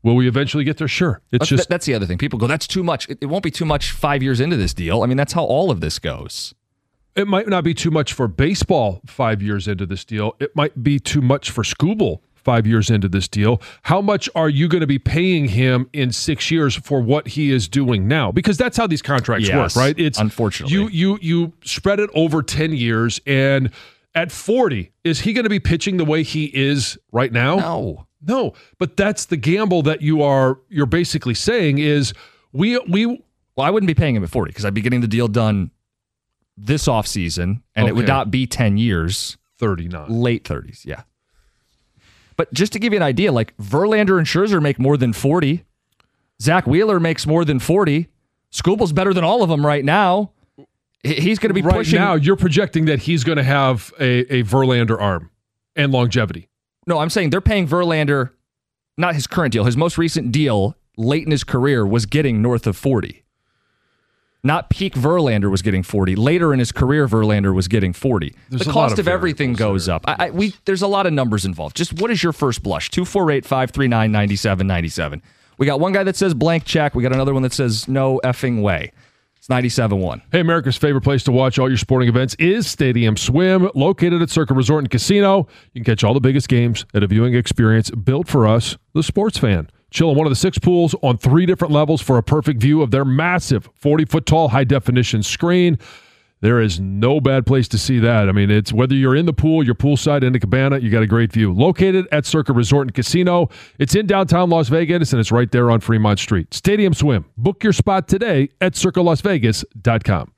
Will we eventually get there? Sure. It's That's, just that's the other thing. People go, that's too much. It, it won't be too much five years into this deal. I mean, that's how all of this goes. It might not be too much for baseball five years into this deal. It might be too much for Skubal five years into this deal. How much are you going to be paying him in six years for what he is doing now? Because that's how these contracts Yes, work, right? It's unfortunately. you you you spread it over ten years, and at forty, is he going to be pitching the way he is right now? No. No. But that's the gamble that you are you're basically saying is we we Well, I wouldn't be paying him at forty because I'd be getting the deal done this offseason, and it would Okay. not be ten years. thirty-nine. Late thirties, yeah. But just to give you an idea, like Verlander and Scherzer make more than forty. Zach Wheeler makes more than forty. Skubal's better than all of them right now. He- He's going to be Right pushing. now, you're projecting that he's going to have a, a Verlander arm and longevity. No, I'm saying they're paying Verlander, not his current deal. His most recent deal, late in his career, was getting north of forty. Not peak Verlander was getting forty. Later in his career, Verlander was getting forty. There's the a lot cost of of everything variables goes up. I, I, we There's a lot of numbers involved. Just what is your first blush? two four eight, five three nine, nine seven nine seven. We got one guy that says blank check. We got another one that says no effing way. It's ninety-seven point one. Hey, America's favorite place to watch all your sporting events is Stadium Swim, located at Circa Resort and Casino. You can catch all the biggest games at a viewing experience built for us, the sports fan. Chill in one of the six pools on three different levels for a perfect view of their massive forty-foot tall high-definition screen. There is no bad place to see that. I mean, it's whether you're in the pool, you're poolside in the cabana, you got a great view. Located at Circa Resort and Casino. It's in downtown Las Vegas, and it's right there on Fremont Street. Stadium Swim. Book your spot today at circa las vegas dot com.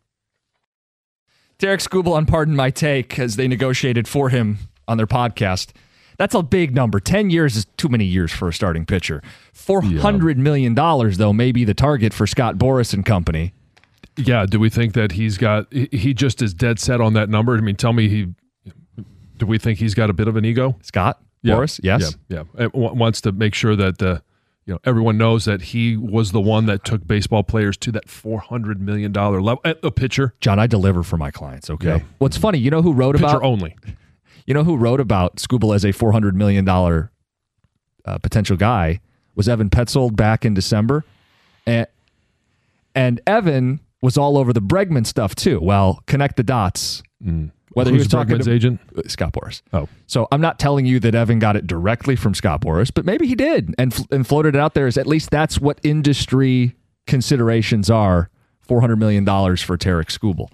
Derek Skubal on Pardon My Take as they negotiated for him on their podcast. That's a big number. ten years is too many years for a starting pitcher. four hundred million dollars, though, may be the target for Scott Boras and company. Yeah, do we think that he's got, he he just is dead set on that number? I mean, tell me, he. do we think he's got a bit of an ego? Scott Yeah. Boras, yes. Yeah, yeah. And w- wants to make sure that uh, you know everyone knows that he was the one that took baseball players to that four hundred million dollars level. Uh, a pitcher. John, I deliver for my clients, okay? Yeah. What's funny, you know who wrote Pitcher about... only. You know who wrote about Skubal as a four hundred million dollars uh, potential guy was Evan Petzold back in December. And, and Evan was all over the Bregman stuff too. Well, connect the dots. Mm. Whether Who's he was talking Bregman's to agent? Scott Boras. Oh. So I'm not telling you that Evan got it directly from Scott Boras, but maybe he did and, fl- and floated it out there as at least that's what industry considerations are, four hundred million dollars for Tarek Skubal.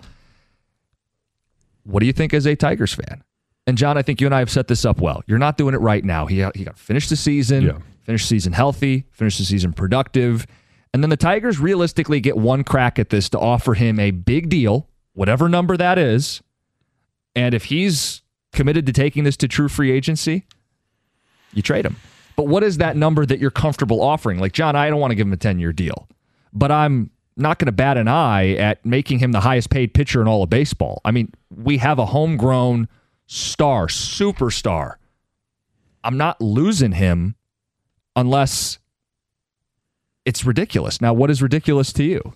What do you think as a Tigers fan? And John, I think you and I have set this up well. You're not doing it right now. He he got finished the season, Yeah. finished the season healthy, finished the season productive. And then the Tigers realistically get one crack at this to offer him a big deal, whatever number that is. And if he's committed to taking this to true free agency, you trade him. But what is that number that you're comfortable offering? Like, John, I don't want to give him a ten-year deal, but I'm not going to bat an eye at making him the highest paid pitcher in all of baseball. I mean, we have a homegrown star, superstar. I'm not losing him unless it's ridiculous. Now, what is ridiculous to you?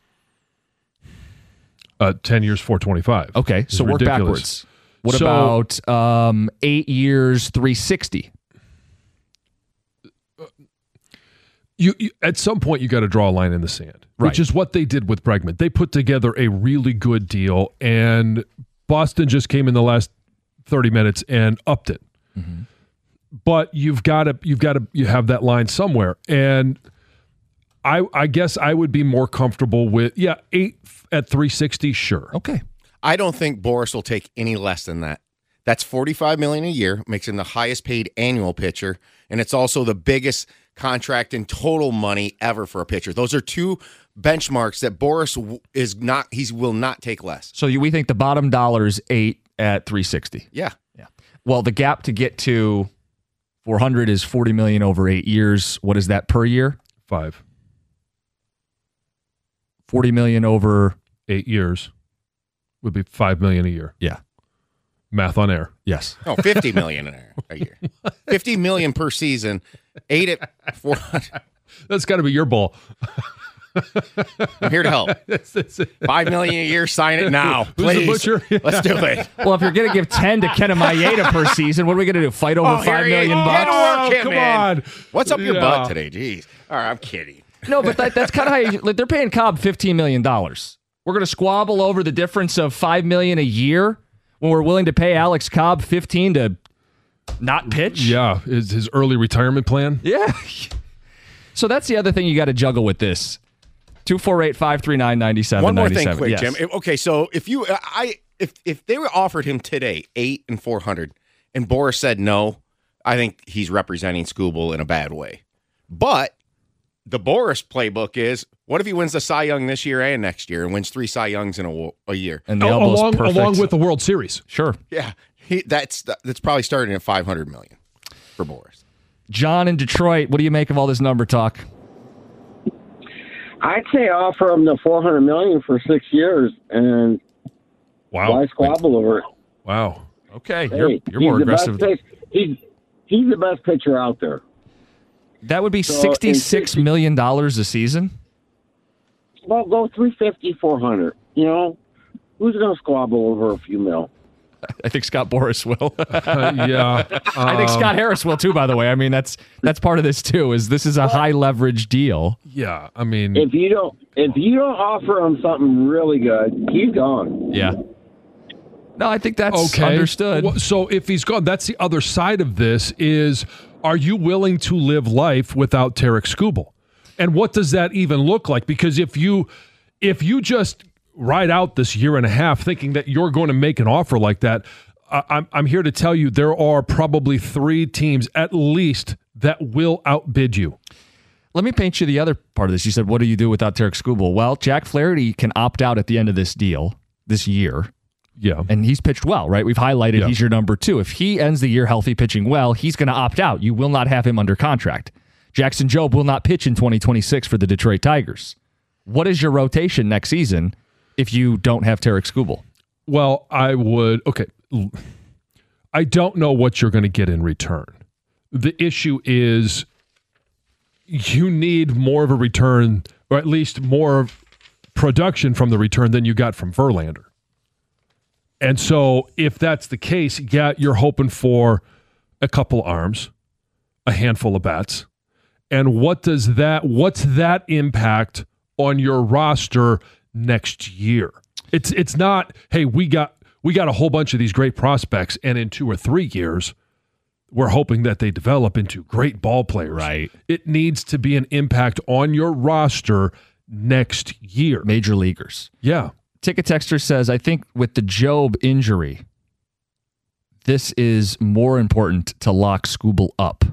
Uh, ten years, four twenty-five. Okay, It's so work ridiculous. backwards. What So- about um, eight years, three sixty? You, you at some point you got to draw a line in the sand, Right. which is what they did with Bregman. They put together a really good deal, and Boston just came in the last thirty minutes and upped it. Mm-hmm. But you've got to you've got to you have that line somewhere, and I I guess I would be more comfortable with yeah eight at three sixty, sure. Okay. I don't think Boras will take any less than that. That's forty-five million dollars a year, makes him the highest paid annual pitcher, and it's also the biggest contract in total money ever for a pitcher. Those are two benchmarks that Boras w- is not he will not take less. So you, we think the bottom dollar is eight at three sixty. Yeah. Yeah. Well, the gap to get to four hundred is forty million dollars over eight years. What is that per year? Five. forty million dollars over Eight years would be five million dollars a year. Yeah. Math on air. Yes. No, fifty million dollars a year. fifty million dollars per season, eight at four hundred. That's got to be your ball. I'm here to help. Five million a year, sign it now, please. Who's the butcher? Let's do it. Well, if you're going to give ten to Kenna Maeda per season, what are we going to do? Fight over Oh, here five he million is. bucks? Get to work, Oh, him, come man. on. What's up your Yeah. butt today? Jeez. All right, I'm kidding. No, but that, that's kind of how you, like, they're paying Cobb fifteen million dollars. We're going to squabble over the difference of five million dollars a year when we're willing to pay Alex Cobb fifteen to not pitch? Yeah, is his early retirement plan? Yeah. So that's the other thing you got to juggle with this. two four eight, five three nine, nine seven One more nine seven. thing, quick, Yes. Jim. If- Okay, so if you, uh, I, if if they were offered him today eight and four hundred, and Boris said no, I think he's representing Skubal in a bad way. But the Boris playbook is, what if he wins the Cy Young this year and next year, and wins three Cy Youngs in a, wo- a year? And the Oh, elbow's along, perfect. along with the World Series. Sure. Yeah, he, that's that's probably starting at five hundred million for Boris. John in Detroit, what do you make of all this number talk? I'd say offer him the four hundred million for six years, and Wow. why squabble over it? Wow. Okay, Hey, you're, you're he's more the aggressive. best pitch- He's he's the best pitcher out there. That would be So, in sixty-six million dollars a season? Well, go three fifty, four hundred. You know, who's going to squabble over a few mil? I think Scott Boris will. Uh, yeah. I think Um, Scott Harris will too, by the way. I mean, that's that's part of this too, is this is a high leverage deal. Yeah, I mean, If you don't, if you don't offer him something really good, he's gone. Yeah. No, I think that's okay. understood. Well, so if he's gone, that's the other side of this is, are you willing to live life without Tarek Skubal? And what does that even look like? Because if you if you just ride out this year and a half thinking that you're going to make an offer like that, I, I'm, I'm here to tell you there are probably three teams at least that will outbid you. Let me paint you the other part of this. You said, what do you do without Tarek Skubal? Well, Jack Flaherty can opt out at the end of this deal this year. Yeah. And he's pitched well, right? We've highlighted Yeah. he's your number two. If he ends the year healthy pitching well, he's going to opt out. You will not have him under contract. Jackson Jobe will not pitch in twenty twenty-six for the Detroit Tigers. What is your rotation next season if you don't have Tarek Skubal? Well, I would, okay. I don't know what you're going to get in return. The issue is you need more of a return, or at least more production from the return than you got from Verlander. And so if that's the case, yeah, you're hoping for a couple arms, a handful of bats. And what does that, what's that impact on your roster next year? It's it's not, hey, we got we got a whole bunch of these great prospects, and in two or three years, we're hoping that they develop into great ball players. Right. It needs to be an impact on your roster next year. Major leaguers. Yeah. Ticket Texter says, I think with the Jobe injury, this is more important to lock Skubal up.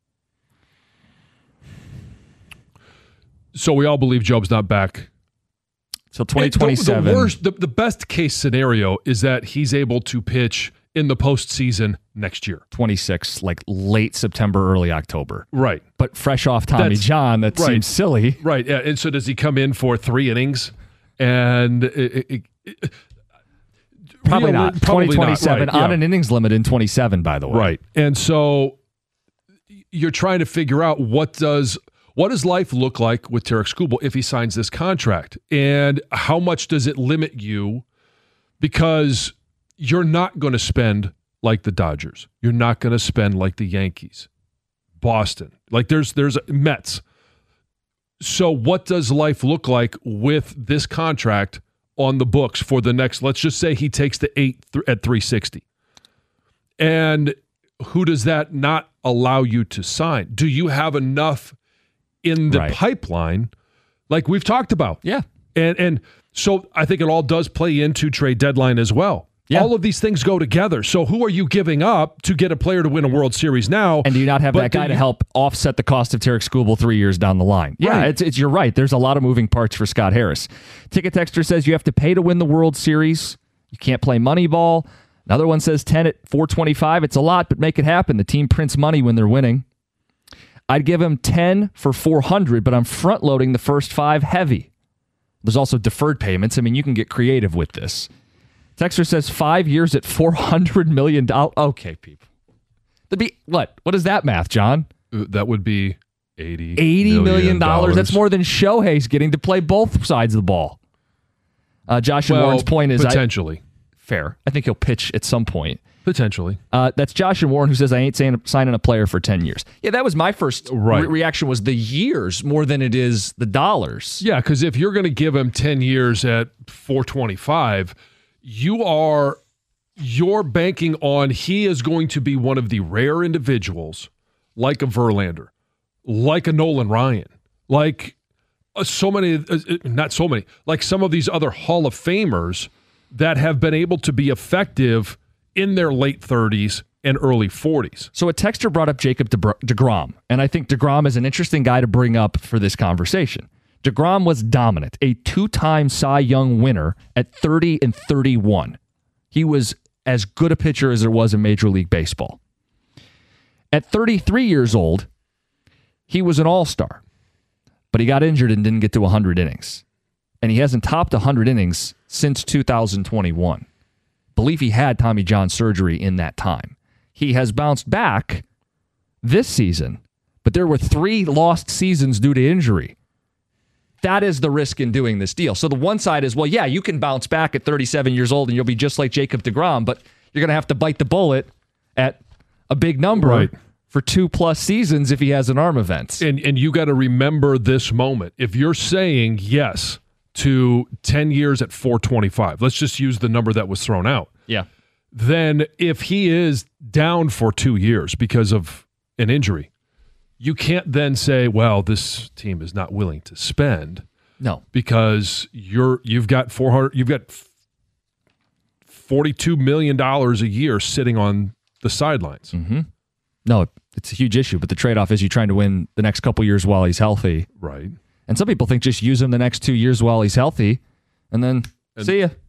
So we all believe Jobe's not back. So twenty twenty-seven. The, the worst, the, the best case scenario is that he's able to pitch in the postseason next year. twenty-six, like late September, early October. Right. But fresh off Tommy That's- John, that right. seems silly. Right. Yeah. And so does he come in for three innings? And it, it, it, Probably real- not. probably twenty twenty-seven not, right, on yeah. an innings limit in twenty-seven, by the way. Right. And so you're trying to figure out what does what does life look like with Tarek Skubal if he signs this contract? And how much does it limit you? Because you're not going to spend like the Dodgers. You're not going to spend like the Yankees, Boston. Like there's there's Mets. So what does life look like with this contract on the books for the next, let's just say he takes the eight th- at three sixty. And who does that not allow you to sign? Do you have enough in the Right. pipeline like we've talked about? Yeah. And and so I think it all does play into trade deadline as well. Yeah. All of these things go together. So who are you giving up to get a player to win a World Series now? And do you not have But that guy do to you- help offset the cost of Tarek Skubal three years down the line? Yeah, Right. it's, it's you're right. There's a lot of moving parts for Scott Harris. Ticket Texter says you have to pay to win the World Series. You can't play Moneyball. Another one says ten at four twenty-five. It's a lot, but make it happen. The team prints money when they're winning. I'd give him ten for four hundred, but I'm front loading the first five heavy. There's also deferred payments. I mean, you can get creative with this. Texter says five years at four hundred million dollars. Okay, people. That'd be what? What is that math, John? Uh, That would be eighty eighty million dollars. dollars. That's more than Shohei's getting to play both sides of the ball. Uh, Josh and Well, Warren's point is potentially. I, fair. I think he'll pitch at some point. Potentially. Uh, that's Josh and Warren who says, I ain't saying, signing a player for ten years. Yeah, that was my first Right. re- reaction was the years more than it is the dollars. Yeah, because if you're going to give him ten years at four twenty-five, you are you're banking on he is going to be one of the rare individuals like a Verlander, like a Nolan Ryan, like uh, so many, uh, not so many, like some of these other Hall of Famers that have been able to be effective in their late thirties and early forties. So a texter brought up Jacob deGrom, and I think deGrom is an interesting guy to bring up for this conversation. deGrom was dominant, a two-time Cy Young winner at thirty and thirty-one. He was as good a pitcher as there was in Major League Baseball. At thirty-three years old, he was an all-star, but he got injured and didn't get to one hundred innings. And he hasn't topped one hundred innings since two thousand twenty-one. Believe he had Tommy John surgery in that time. He has bounced back this season, but there were three lost seasons due to injury. That is the risk in doing this deal. So the one side is, well, yeah, you can bounce back at thirty-seven years old and you'll be just like Jacob deGrom, but you're going to have to bite the bullet at a big number Right. for two plus seasons if he has an arm event. And and you got to remember this moment. If you're saying yes to ten years at four twenty-five, let's just use the number that was thrown out. Yeah. Then if he is down for two years because of an injury, you can't then say, well, this team is not willing to spend. No. Because you're you've got four hundred you've got forty-two million dollars a year sitting on the sidelines. Mm-hmm. No, it's a huge issue, but the trade-off is you trying to win the next couple years while he's healthy. Right. And some people think just use him the next two years while he's healthy, and then And- see ya.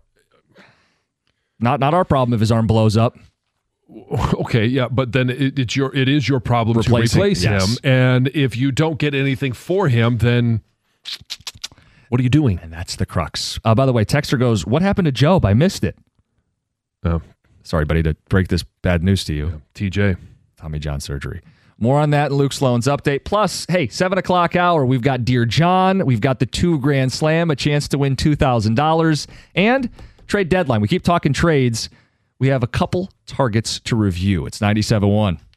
Not not our problem if his arm blows up. Okay, yeah, but then it, it's your it is your problem Replacing, to replace yes. him, and if you don't get anything for him, then what are you doing? And that's the crux. Uh, by the way, Texter goes, "What happened to Job? I missed it." Oh, sorry, buddy, to break this bad news to you. Yeah, T J, Tommy John surgery. More on that in Luke Sloan's update. Plus, hey, seven o'clock hour, we've got Dear John, we've got the two Grand Slam, a chance to win two thousand dollars, and trade deadline. We keep talking trades. We have a couple targets to review. It's ninety-seven point one.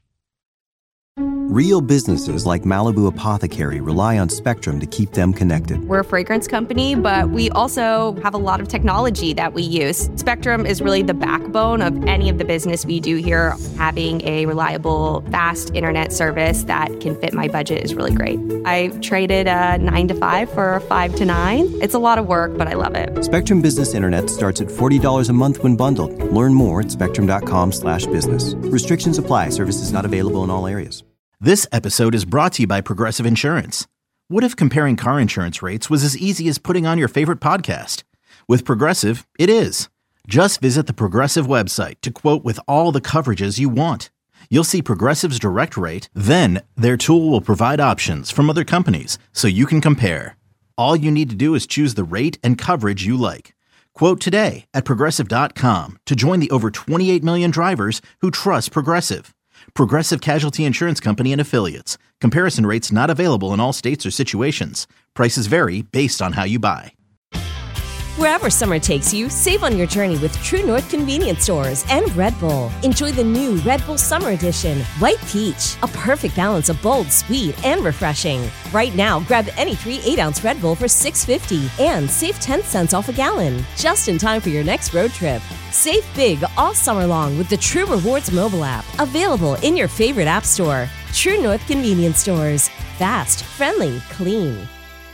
Real businesses like Malibu Apothecary rely on Spectrum to keep them connected. We're a fragrance company, but we also have a lot of technology that we use. Spectrum is really the backbone of any of the business we do here. Having a reliable, fast internet service that can fit my budget is really great. I traded a nine to five for a five to nine. It's a lot of work, but I love it. Spectrum Business Internet starts at forty dollars a month when bundled. Learn more at spectrum.com slash business. Restrictions apply. Services not available in all areas. This episode is brought to you by Progressive Insurance. What if comparing car insurance rates was as easy as putting on your favorite podcast? With Progressive, it is. Just visit the Progressive website to quote with all the coverages you want. You'll see Progressive's direct rate, then their tool will provide options from other companies so you can compare. All you need to do is choose the rate and coverage you like. Quote today at progressive dot com to join the over twenty-eight million drivers who trust Progressive. Progressive Casualty Insurance Company and Affiliates. Comparison rates not available in all states or situations. Prices vary based on how you buy. Wherever summer takes you, save on your journey with True North Convenience Stores and Red Bull. Enjoy the new Red Bull Summer Edition, White Peach, a perfect balance of bold, sweet, and refreshing. Right now, grab any three eight-ounce Red Bull for six fifty and save ten cents off a gallon, just in time for your next road trip. Save big all summer long with the True Rewards mobile app, available in your favorite app store. True North Convenience Stores. Fast, friendly, clean.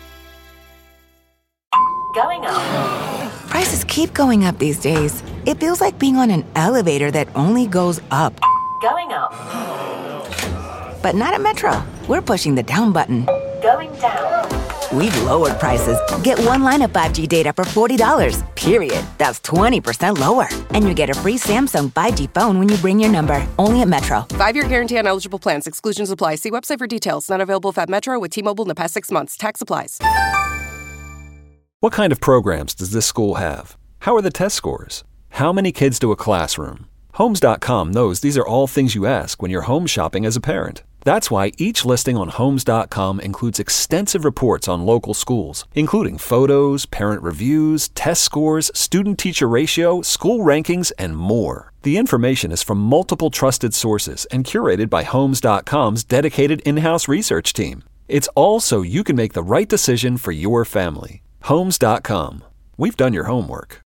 Going up. Prices keep going up these days. It feels like being on an elevator that only goes up. Going up. But not at Metro. We're pushing the down button. Going down. We've lowered prices. Get one line of five G data for forty dollars, period. That's twenty percent lower. And you get a free Samsung five G phone when you bring your number. Only at Metro. Five-year guarantee on eligible plans. Exclusions apply. See website for details. Not available if at Metro with T-Mobile in the past six months. Tax applies. What kind of programs does this school have? How are the test scores? How many kids do a classroom? Homes dot com knows these are all things you ask when you're home shopping as a parent. That's why each listing on Homes dot com includes extensive reports on local schools, including photos, parent reviews, test scores, student-teacher ratio, school rankings, and more. The information is from multiple trusted sources and curated by Homes dot com's dedicated in-house research team. It's all so you can make the right decision for your family. Homes dot com. We've done your homework.